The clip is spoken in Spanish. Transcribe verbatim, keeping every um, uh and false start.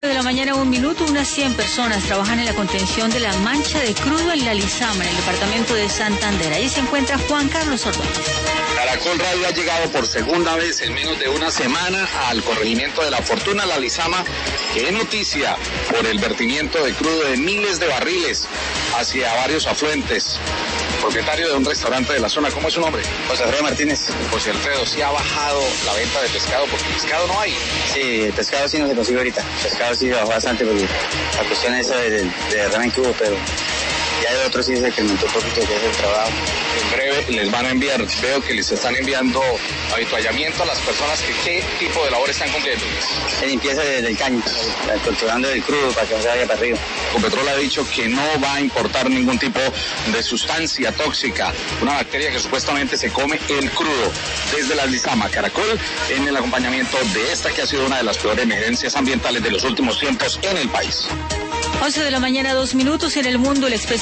De la mañana, un minuto, unas cien personas trabajan en la contención de la mancha de crudo en La Lizama, en el departamento de Santander. Ahí se encuentra Juan Carlos Ordóñez. Caracol Radio ha llegado por segunda vez en menos de una semana al corregimiento de La Fortuna, La Lizama, que es noticia por el vertimiento de crudo de miles de barriles hacia varios afluentes. Propietario de un restaurante de la zona, ¿cómo es su nombre? José Alfredo Martínez. José Alfredo, ¿sí ha bajado la venta de pescado? Porque pescado no hay. Sí, el pescado sí no se consigue ahorita. El pescado sí bajó bastante porque la cuestión es esa de, de, de derrame en cubo, pero ya el otro sí se incrementó un poquito, que es el trabajo. En breve les van a enviar, veo que les están enviando habituallamiento a las personas que qué tipo de labor están cumpliendo. Se limpieza del caño, controlando el crudo para que no se vaya para arriba. Ecopetrol ha dicho que no va a importar ningún tipo de sustancia tóxica, una bacteria que supuestamente se come el crudo. Desde La Lizama, Caracol, en el acompañamiento de esta que ha sido una de las peores emergencias ambientales de los últimos tiempos en el país. once de la mañana, dos minutos, en el mundo el